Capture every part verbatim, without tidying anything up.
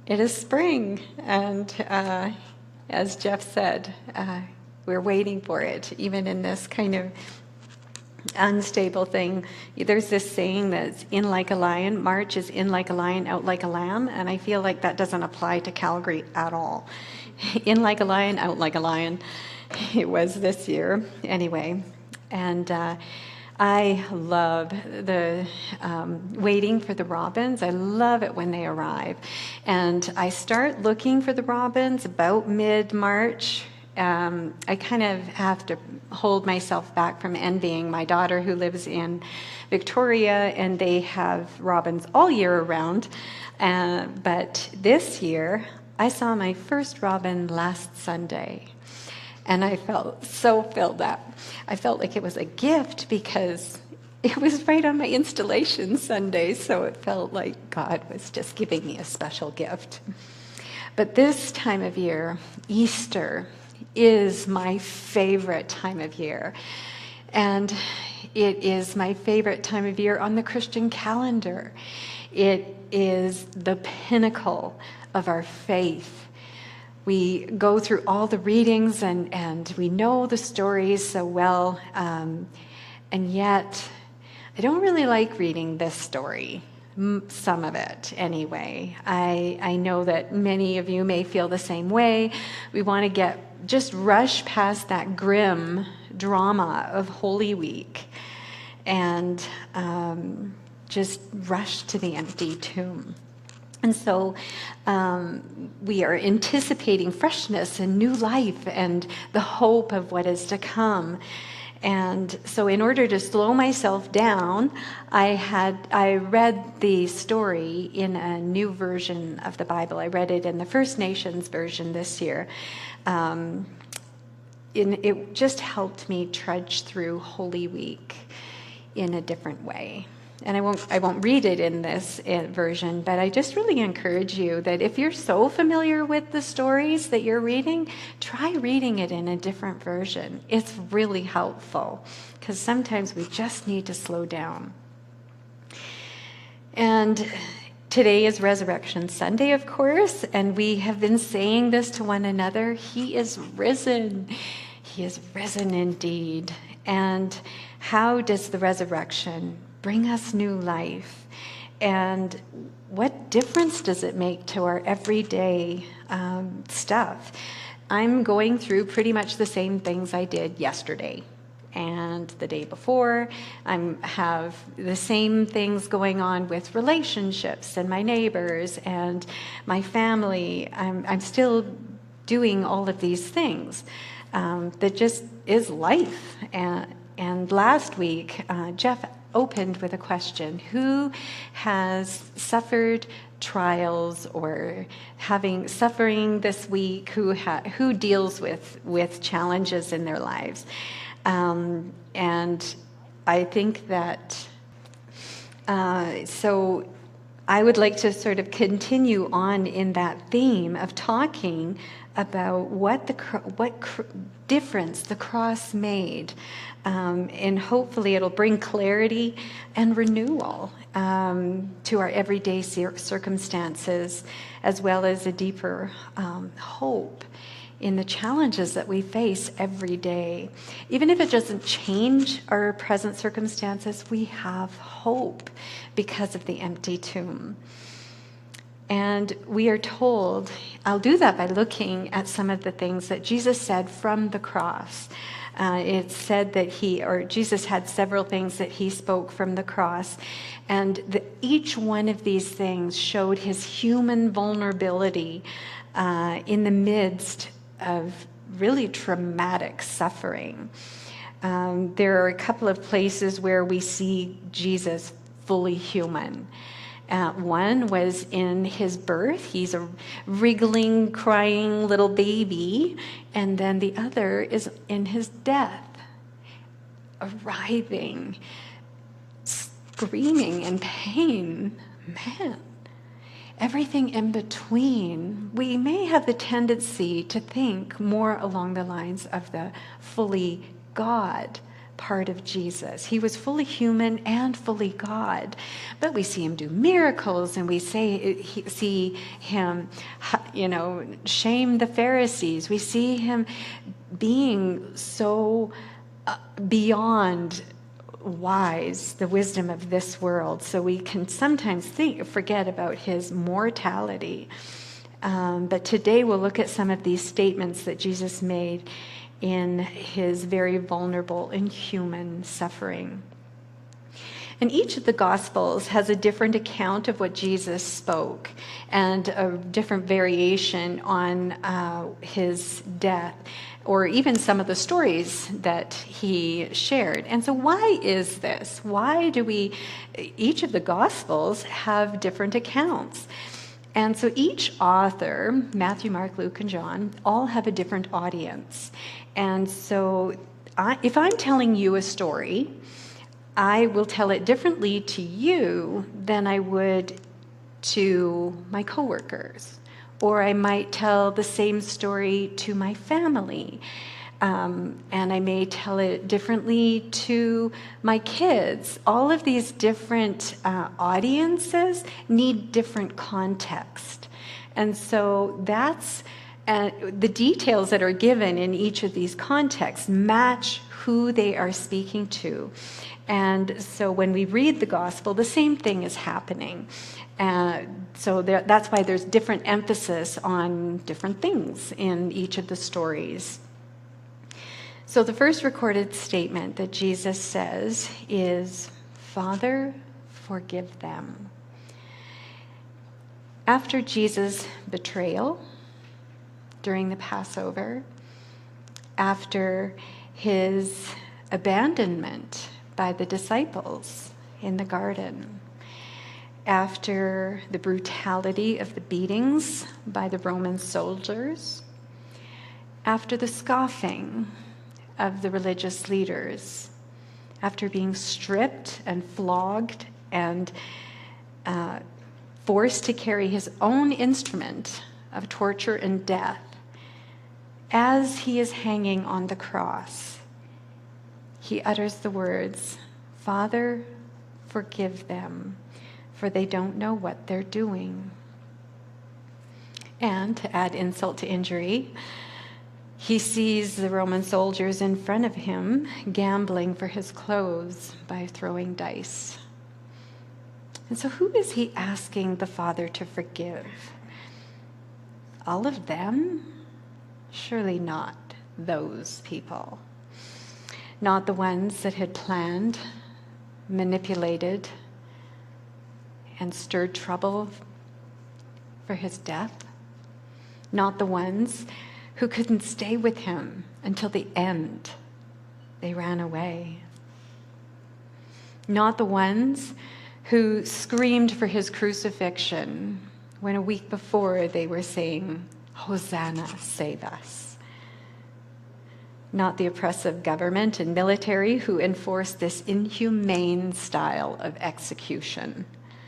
it is spring, and uh, as Jeff said, uh, we're waiting for it, even in this kind of unstable thing. There's this saying that's in like a lion. March is in like a lion, out like a lamb, and I feel like that doesn't apply to Calgary at all. In like a lion, out like a lion. It was this year, anyway. And uh, I love the um, waiting for the robins. I love it when they arrive. And I start looking for the robins about mid-March. Um, I kind of have to hold myself back from envying my daughter who lives in Victoria, and they have robins all year around. Uh, but this year, I saw my first robin last Sunday. And I felt so filled up. I felt like it was a gift because it was right on my installation Sunday, so it felt like God was just giving me a special gift. But this time of year, Easter, is my favorite time of year. And it is my favorite time of year on the Christian calendar. It is the pinnacle of our faith. We go through all the readings and, and we know the stories so well, um, and yet I don't really like reading this story, some of it anyway. I, I know that many of you may feel the same way. We want to get just rush past that grim drama of Holy Week and um, just rush to the empty tomb. And so um, we are anticipating freshness and new life and the hope of what is to come. And so in order to slow myself down, I had I read the story in a new version of the Bible. I read it in the First Nations version this year. Um, in, it just helped me trudge through Holy Week in a different way. And I won't I won't read it in this version, but I just really encourage you that if you're so familiar with the stories that you're reading, try reading it in a different version. It's really helpful because sometimes we just need to slow down. And today is Resurrection Sunday, of course, and we have been saying this to one another. He is risen. He is risen indeed. And how does the resurrection bring us new life? And what difference does it make to our everyday um, stuff? I'm going through pretty much the same things I did yesterday and the day before. I have the same things going on with relationships and my neighbors and my family. I'm, I'm still doing all of these things. Um, that just is life. And, and last week, uh, Jeff opened with a question: who has suffered trials or having suffering this week? Who ha- who deals with with challenges in their lives? Um, and I think that uh, so. I would like to sort of continue on in that theme of talking about what the what cr- difference the cross made, um, and hopefully it'll bring clarity and renewal um, to our everyday cir- circumstances, as well as a deeper um, hope in the challenges that we face every day. Even if it doesn't change our present circumstances, we have hope because of the empty tomb. And we are told, I'll do that by looking at some of the things that Jesus said from the cross. Uh, it's said that he, or Jesus had several things that he spoke from the cross. And the, each one of these things showed his human vulnerability uh, in the midst of really traumatic suffering. Um, there are a couple of places where we see Jesus fully human. Uh, one was in his birth. He's a wriggling, crying little baby. And then the other is in his death, a writhing, screaming in pain. Man. Everything in between, we may have the tendency to think more along the lines of the fully God part of Jesus. He was fully human and fully God, but we see him do miracles, and we say he, see him, you know, shame the Pharisees. We see him being so uh, beyond wise, the wisdom of this world, so we can sometimes think forget about his mortality. Um, but today we'll look at some of these statements that Jesus made in his very vulnerable and human suffering. And each of the Gospels has a different account of what Jesus spoke and a different variation on uh, his death, or even some of the stories that he shared. And so why is this? Why do we, each of the Gospels have different accounts? And so each author, Matthew, Mark, Luke, and John, all have a different audience. And so I, if I'm telling you a story, I will tell it differently to you than I would to my coworkers. Or I might tell the same story to my family. Um, and I may tell it differently to my kids. All of these different uh, audiences need different context. And so that's uh, the details that are given in each of these contexts match who they are speaking to. And so when we read the gospel, the same thing is happening. Uh, so there, that's why there's different emphasis on different things in each of the stories. So the first recorded statement that Jesus says is, "Father, forgive them." After Jesus' betrayal during the Passover, after his abandonment by the disciples in the garden, after the brutality of the beatings by the Roman soldiers, after the scoffing of the religious leaders, after being stripped and flogged and uh, forced to carry his own instrument of torture and death, as he is hanging on the cross, he utters the words, "Father, forgive them, for they don't know what they're doing." And to add insult to injury, he sees the Roman soldiers in front of him gambling for his clothes by throwing dice. And so who is he asking the Father to forgive? All of them? Surely not those people. Not the ones that had planned, manipulated, and stirred trouble for his death. Not the ones who couldn't stay with him until the end. They ran away. Not the ones who screamed for his crucifixion when a week before they were saying, "Hosanna, save us." Not the oppressive government and military who enforced this inhumane style of execution.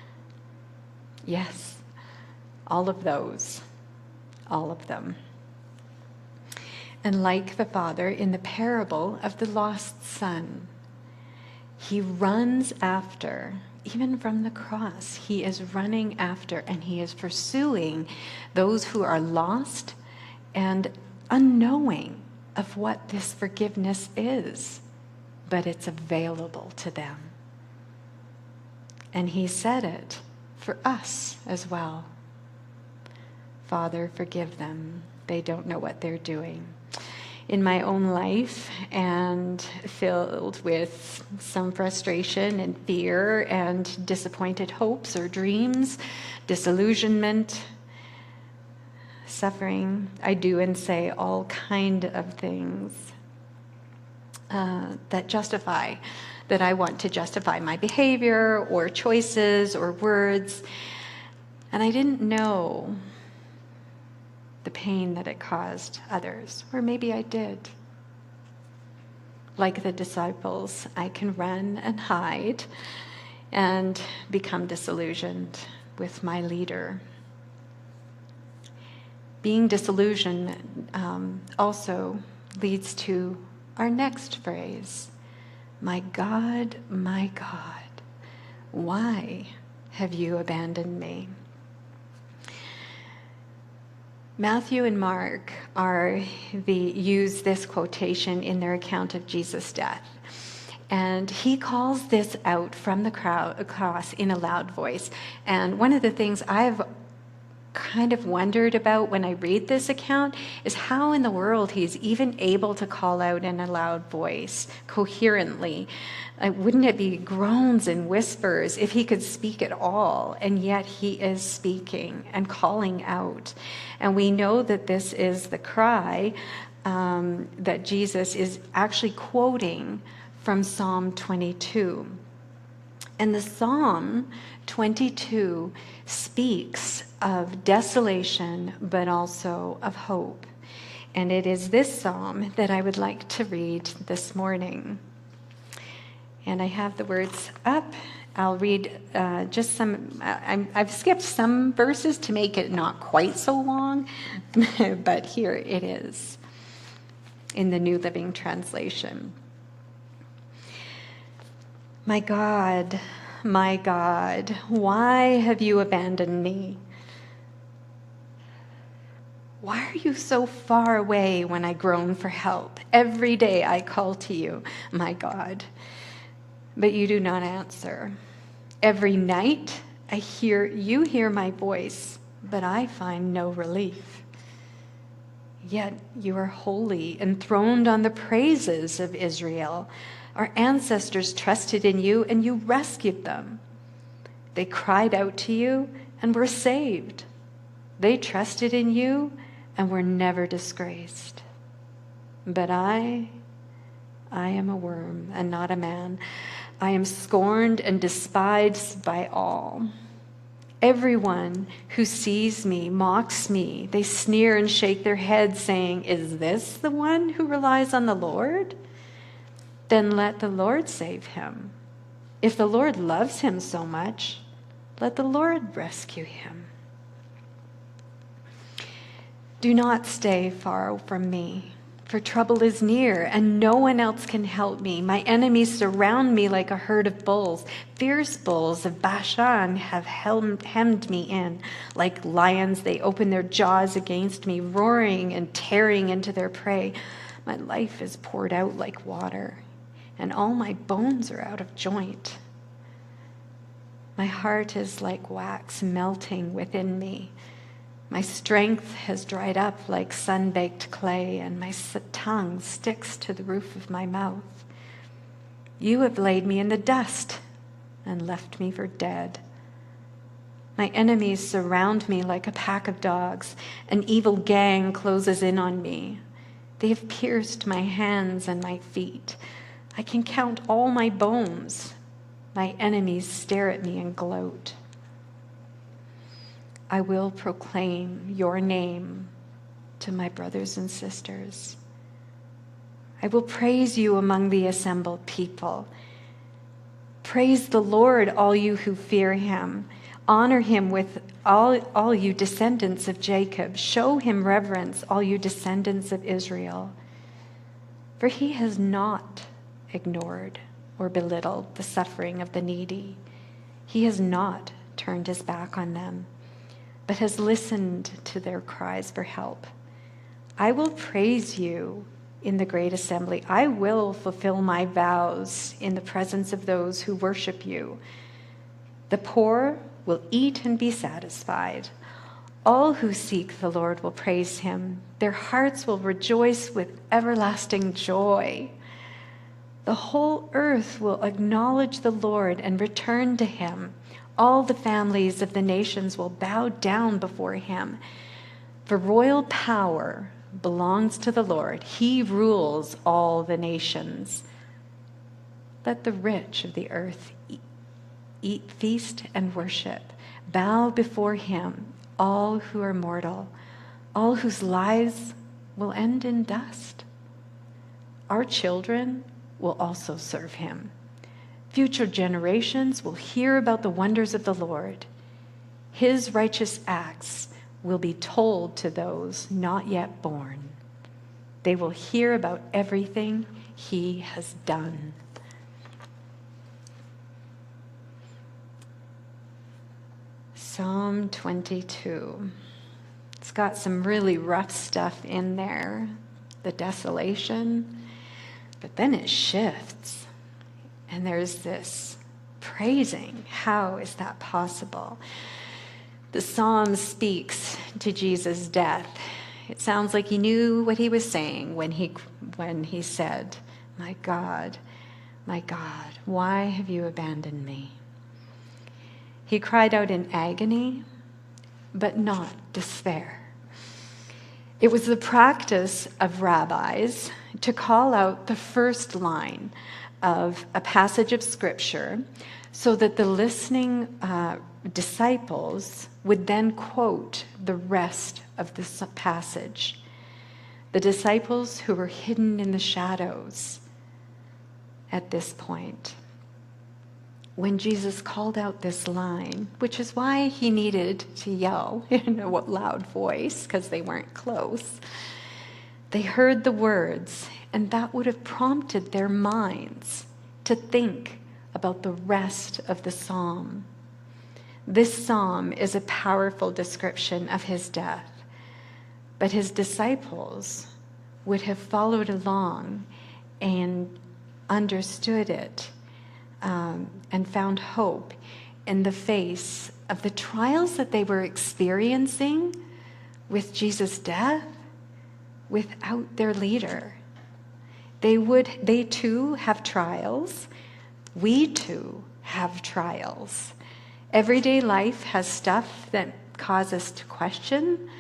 Yes, all of those, all of them. And like the father in the parable of the lost son, he runs after, even from the cross, he is running after and he is pursuing those who are lost and unknowing of what this forgiveness is, but it's available to them. And he said it for us as well. "Father, forgive them. They don't know what they're doing." In my own life, and filled with some frustration and fear and disappointed hopes or dreams, disillusionment, suffering, I do and say all kind of things uh, that justify, that I want to justify my behavior or choices or words. And I didn't know the pain that it caused others, or maybe I did. Like the disciples, I can run and hide and become disillusioned with my leader. Being disillusioned um, also leads to our next phrase, My God, my God, why have you abandoned me? Matthew and Mark are the use this quotation in their account of Jesus' death. And he calls this out from the crowd, cross in a loud voice. And one of the things I've kind of wondered about when I read this account is how in the world he's even able to call out in a loud voice coherently. Uh, wouldn't it be groans and whispers if he could speak at all? And yet he is speaking and calling out. And we know that this is the cry um, that Jesus is actually quoting from Psalm twenty-two. And the Psalm twenty-two speaks of desolation, but also of hope. And it is this psalm that I would like to read this morning. And I have the words up. I'll read uh, just some, I'm, I've skipped some verses to make it not quite so long, but here it is in the New Living Translation. My God, my God, why have you abandoned me? Why are you so far away when I groan for help? Every day I call to you, my God, but you do not answer. Every night I hear you hear my voice, but I find no relief. Yet you are holy, enthroned on the praises of Israel. Our ancestors trusted in you, and you rescued them. They cried out to you and were saved. They trusted in you and were never disgraced. But I, I am a worm and not a man. I am scorned and despised by all. Everyone who sees me mocks me. They sneer and shake their heads, saying, "Is this the one who relies on the Lord? Then let the Lord save him. If the Lord loves him so much, let the Lord rescue him." Do not stay far from me, for trouble is near, and no one else can help me. My enemies surround me like a herd of bulls. Fierce bulls of Bashan have hemmed me in. Like lions, they open their jaws against me, roaring and tearing into their prey. My life is poured out like water, and all my bones are out of joint. My heart is like wax melting within me. My strength has dried up like sun-baked clay, and my tongue sticks to the roof of my mouth. You have laid me in the dust and left me for dead. My enemies surround me like a pack of dogs. An evil gang closes in on me. They have pierced my hands and my feet. I can count all my bones. My enemies stare at me and gloat. I will proclaim your name to my brothers and sisters. I will praise you among the assembled people. Praise the Lord, all you who fear him. Honor him with all, all you descendants of Jacob. Show him reverence, all you descendants of Israel. For he has not ignored or belittled the suffering of the needy. He has not turned his back on them, but has listened to their cries for help. I will praise you in the great assembly. I will fulfill my vows in the presence of those who worship you. The poor will eat and be satisfied. All who seek the Lord will praise him. Their hearts will rejoice with everlasting joy. The whole earth will acknowledge the Lord and return to him. All the families of the nations will bow down before him. For royal power belongs to the Lord. He rules all the nations. Let the rich of the earth eat, eat feast and worship. Bow before him, all who are mortal, all whose lives will end in dust. Our children will also serve him. Future generations will hear about the wonders of the Lord. His righteous acts will be told to those not yet born. They will hear about everything he has done. Psalm twenty-two. It's got some really rough stuff in there, the desolation, but then it shifts. And there's this praising. How is that possible? The psalm speaks to Jesus' death. It sounds like he knew what he was saying when he when he said, "My God, my God, why have you abandoned me?" He cried out in agony, but not despair. It was the practice of rabbis to call out the first line of a passage of Scripture so that the listening uh, disciples would then quote the rest of the passage. The disciples who were hidden in the shadows at this point. When Jesus called out this line, which is why he needed to yell in a loud voice, because they weren't close, they heard the words, and that would have prompted their minds to think about the rest of the psalm. This psalm is a powerful description of his death, but his disciples would have followed along and understood it um, and found hope in the face of the trials that they were experiencing with Jesus' death without their leader. They would, they too have trials. We too have trials. Everyday life has stuff that causes us to question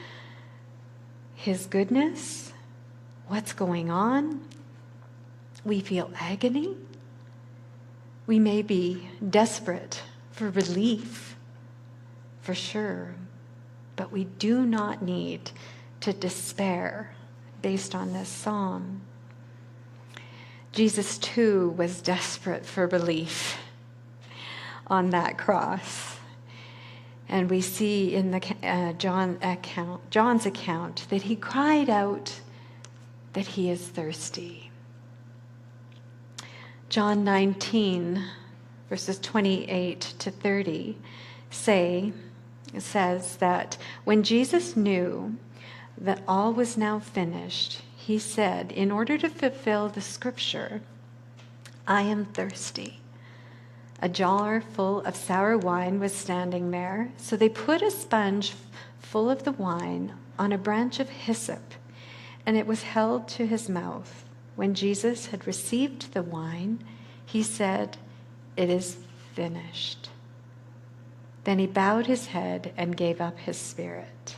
his goodness, what's going on. We feel agony. We may be desperate for relief, for sure, but we do not need to despair based on this psalm. Jesus, too, was desperate for relief on that cross. And we see in the uh, John account, John's account that he cried out that he is thirsty. John nineteen, verses twenty-eight to thirty, say, says that when Jesus knew that all was now finished, he said, in order to fulfill the scripture, "I am thirsty." A jar full of sour wine was standing there, so they put a sponge full of the wine on a branch of hyssop, and it was held to his mouth. When Jesus had received the wine, he said, "It is finished." Then he bowed his head and gave up his spirit.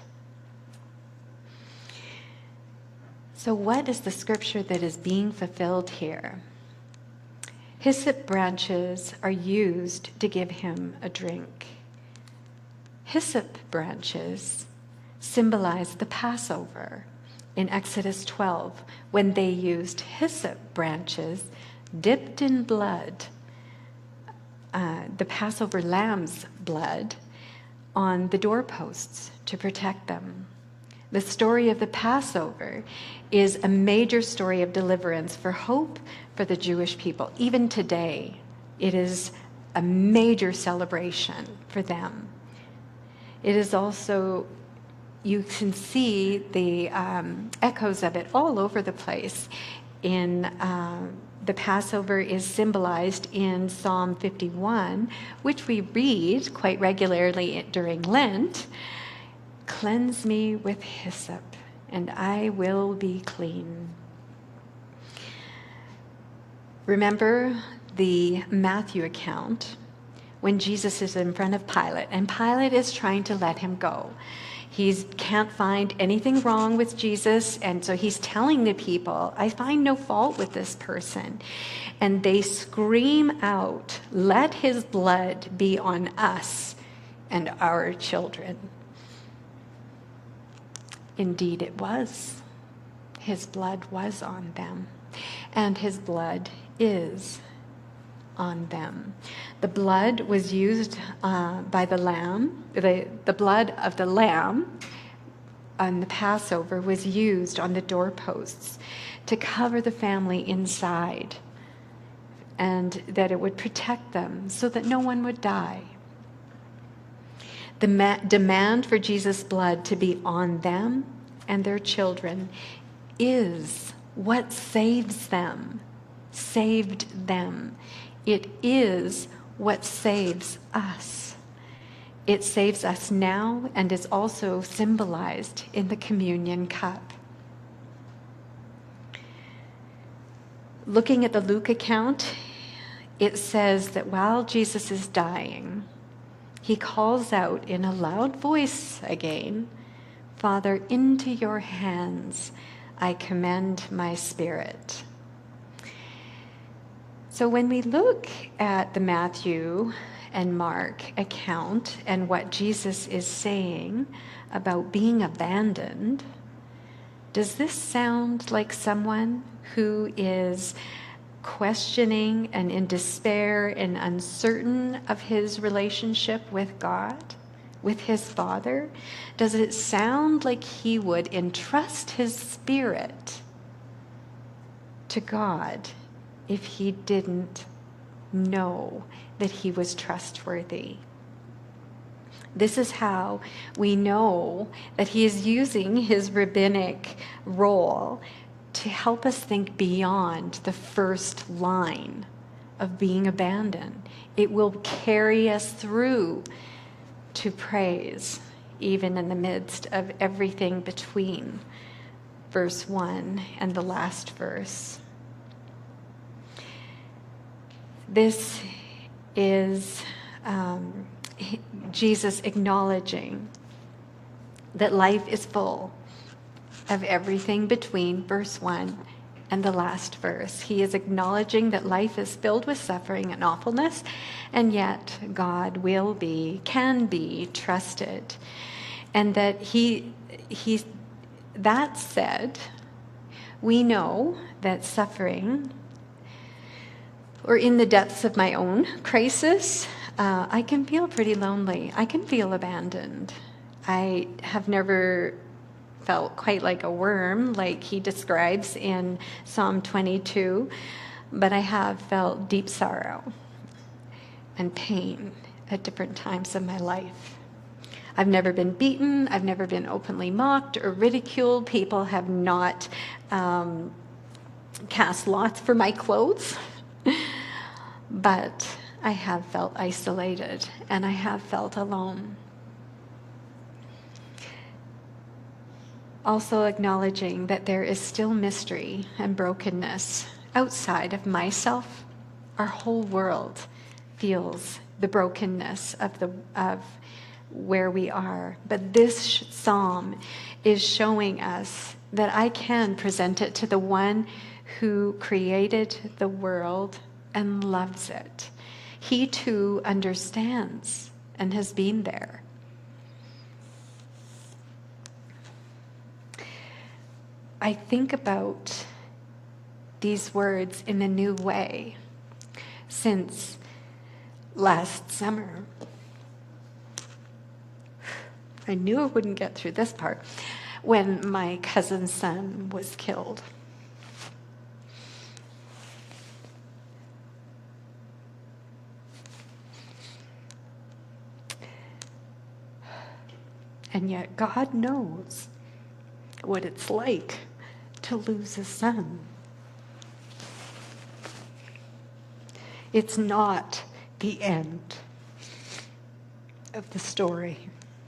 So what is the scripture that is being fulfilled here? Hyssop branches are used to give him a drink. Hyssop branches symbolize the Passover. In Exodus twelve, when they used hyssop branches dipped in blood, uh, the Passover lamb's blood, on the doorposts to protect them. The story of the Passover is a major story of deliverance for hope for the Jewish people. Even today, it is a major celebration for them. It is also, you can see the um, echoes of it all over the place. In uh, the Passover is symbolized in Psalm fifty-one, which we read quite regularly during Lent. "Cleanse me with hyssop, and I will be clean." Remember the Matthew account when Jesus is in front of Pilate, and Pilate is trying to let him go. He can't find anything wrong with Jesus, and so he's telling the people, "I find no fault with this person." And they scream out, "Let his blood be on us and our children." Indeed, it was. His blood was on them, and his blood is on them. The blood was used uh, by the lamb. The, the blood of the lamb on the Passover was used on the doorposts to cover the family inside, and that it would protect them so that no one would die. The ma- demand for Jesus' blood to be on them and their children is what saves them, saved them. It is what saves us. It saves us now and is also symbolized in the communion cup. Looking at the Luke account, it says that while Jesus is dying, he calls out in a loud voice again, "Father, into your hands I commend my spirit." So when we look at the Matthew and Mark account and what Jesus is saying about being abandoned, does this sound like someone who is questioning and in despair and uncertain of his relationship with God, with his Father? Does it sound like he would entrust his spirit to God if he didn't know that he was trustworthy? This is how we know that he is using his rabbinic role to help us think beyond the first line of being abandoned. It will carry us through to praise, even in the midst of everything between verse one and the last verse. This is um, Jesus acknowledging that life is full of everything between verse one and the last verse. He is acknowledging that life is filled with suffering and awfulness, and yet God will be, can be trusted. And that he, he, that said, we know that suffering, or in the depths of my own crisis, uh, I can feel pretty lonely. I can feel abandoned. I have never felt quite like a worm, like he describes in Psalm twenty-two, but I have felt deep sorrow and pain at different times of my life. I've never been beaten. I've never been openly mocked or ridiculed. People have not um, cast lots for my clothes. But I have felt isolated and I have felt alone. Also acknowledging that there is still mystery and brokenness outside of myself. Our whole world feels the brokenness of the of where we are. But this psalm is showing us that I can present it to the one who created the world and loves it. He too understands and has been there. I think about these words in a new way since last summer. I knew I wouldn't get through this part when my cousin's son was killed. And yet God knows what it's like to lose a son. It's not the end of the story.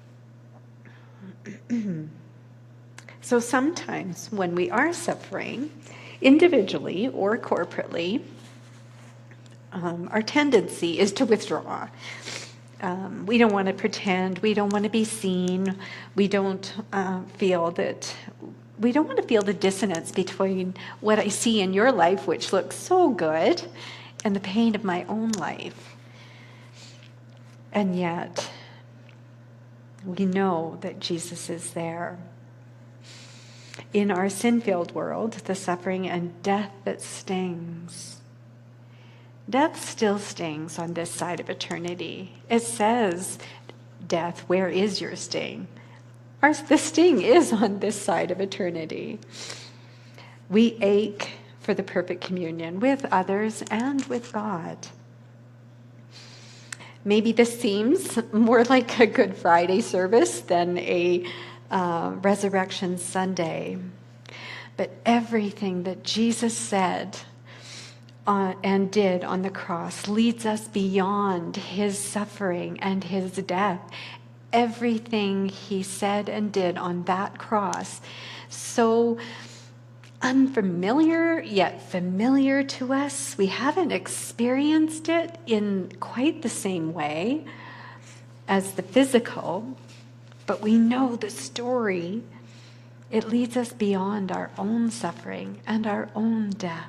So sometimes when we are suffering, individually or corporately, um, our tendency is to withdraw. Um, we don't want to pretend. We don't want to be seen. We don't uh, feel that, we don't want to feel the dissonance between what I see in your life, which looks so good, and the pain of my own life. And yet, we know that Jesus is there. In our sin-filled world, the suffering and death that stings, death still stings on this side of eternity. It says, death, where is your sting? Our, the sting is on this side of eternity. We ache for the perfect communion with others and with God. Maybe this seems more like a Good Friday service than a uh, Resurrection Sunday. But everything that Jesus said uh, and did on the cross leads us beyond his suffering and his death. Everything he said and did on that cross, so unfamiliar yet familiar to us. We haven't experienced it in quite the same way as the physical, but we know the story. It leads us beyond our own suffering and our own death.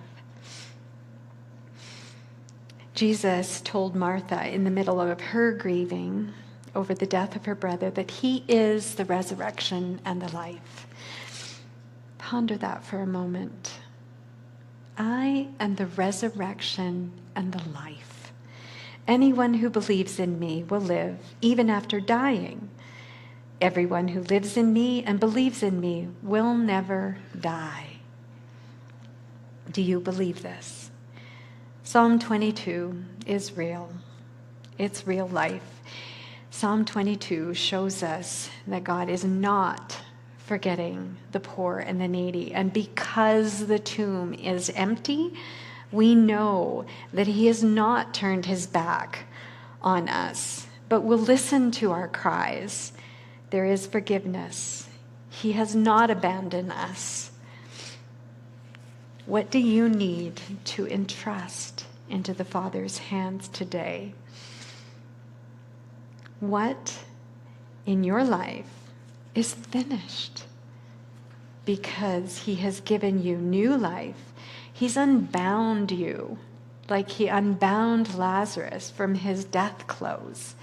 Jesus told Martha in the middle of her grieving over the death of her brother that he is the resurrection and the life. Ponder that for a moment. I am the resurrection and the life. Anyone who believes in me will live even after dying. Everyone who lives in me and believes in me will never die. Do you believe this? Psalm twenty-two is real. It's real life. Psalm twenty-two shows us that God is not forgetting the poor and the needy. And because the tomb is empty, we know that he has not turned his back on us, but will listen to our cries. There is forgiveness. He has not abandoned us. What do you need to entrust into the Father's hands today? What in your life is finished because he has given you new life? He's unbound you like he unbound Lazarus from his death clothes.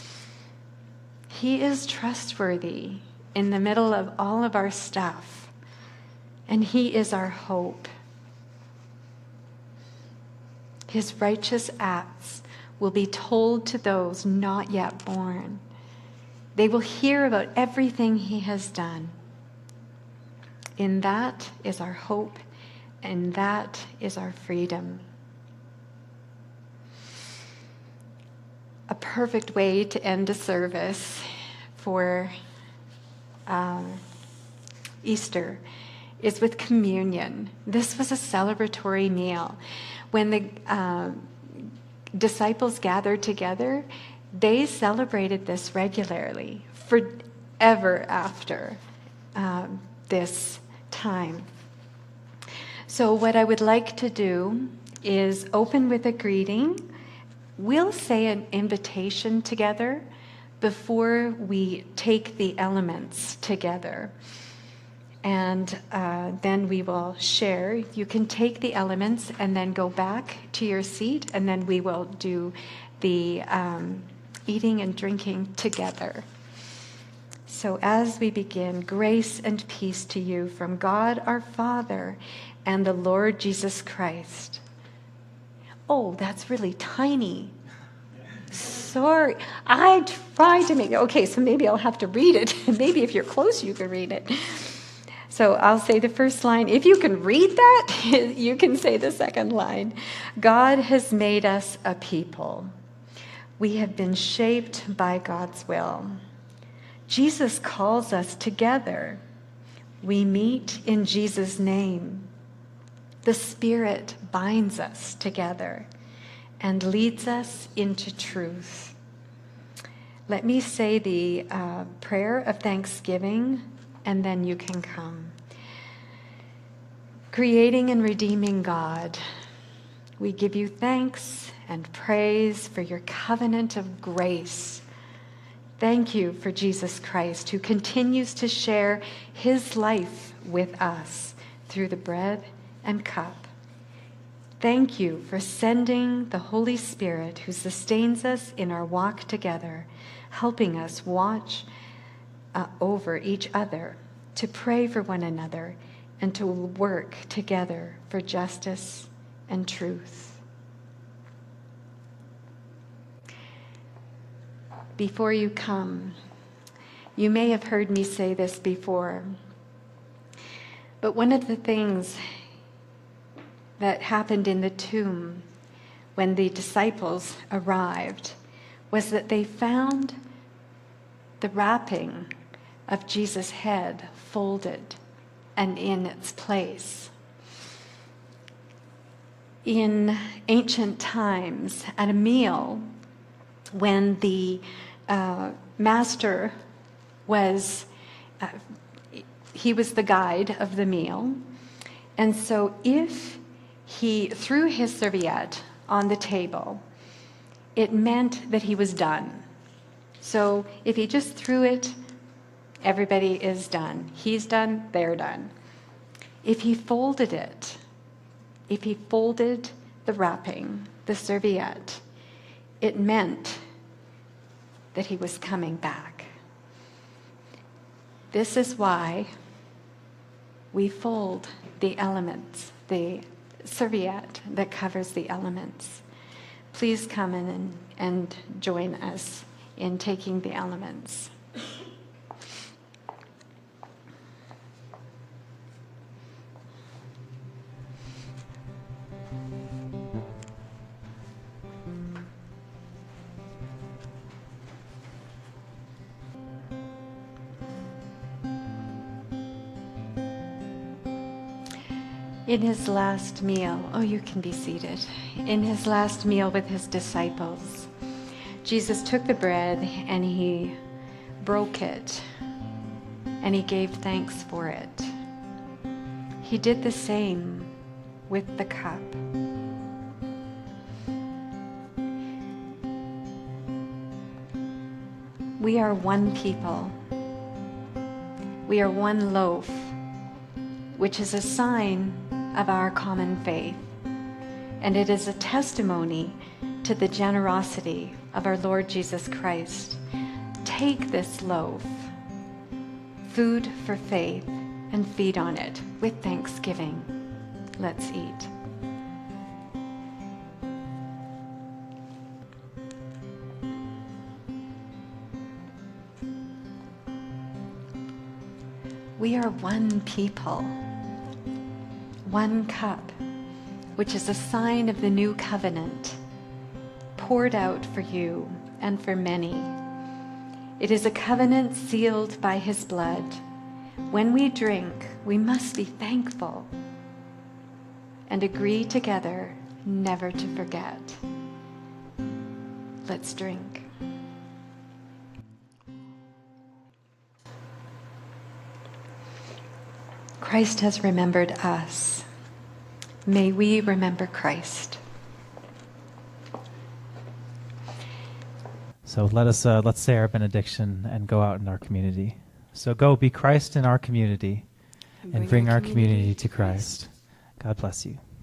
He is trustworthy in the middle of all of our stuff, and he is our hope. His righteous acts will be told to those not yet born. They will hear about everything he has done. In that is our hope, and that is our freedom. A perfect way to end a service for um, Easter is with communion. This was a celebratory meal. When the uh, disciples gathered together, they celebrated this regularly, forever after um, this time. So what I would like to do is open with a greeting. We'll say an invitation together before we take the elements together. And uh, then we will share. You can take the elements and then go back to your seat, and then we will do the um, eating and drinking together. So as we begin, grace and peace to you from God our Father and the Lord Jesus Christ. Oh, that's really tiny. Sorry, I tried to make it. Okay, so maybe I'll have to read it. Maybe if you're close, you can read it. So I'll say the first line. If you can read that, you can say the second line. God has made us a people. We have been shaped by God's will. Jesus calls us together. We meet in Jesus' name. The Spirit binds us together and leads us into truth. Let me say the uh, prayer of thanksgiving, and then you can come. Creating and redeeming God, we give you thanks and praise for your covenant of grace. Thank you for Jesus Christ, who continues to share his life with us through the bread and cup. Thank you for sending the Holy Spirit who sustains us in our walk together, helping us watch uh, over each other, to pray for one another, and to work together for justice and truth. Before you come, you may have heard me say this before, but one of the things that happened in the tomb when the disciples arrived was that they found the wrapping of Jesus' head folded and in its place. In ancient times, at a meal, when the uh, master was, uh, he was the guide of the meal, and so if he threw his serviette on the table, it meant that he was done. So if he just threw it, everybody is done. He's done, they're done. If he folded it, if he folded the wrapping, the serviette, it meant that he was coming back. This is why we fold the elements, the serviette that covers the elements. Please come in and, and join us in taking the elements. In his last meal, oh, you can be seated. In his last meal with his disciples, Jesus took the bread and he broke it and he gave thanks for it. He did the same with the cup. We are one people. We are one loaf, which is a sign of our common faith. And it is a testimony to the generosity of our Lord Jesus Christ. Take this loaf, food for faith, and feed on it with thanksgiving. Let's eat. We are one people, one cup, which is a sign of the new covenant, poured out for you and for many. It is a covenant sealed by his blood. When we drink, we must be thankful and agree together never to forget. Let's drink. Christ has remembered us. May we remember Christ. So let us uh, let's say our benediction and go out in our community. So go be Christ in our community and bring, and bring our community, community to Christ. Christ. God bless you.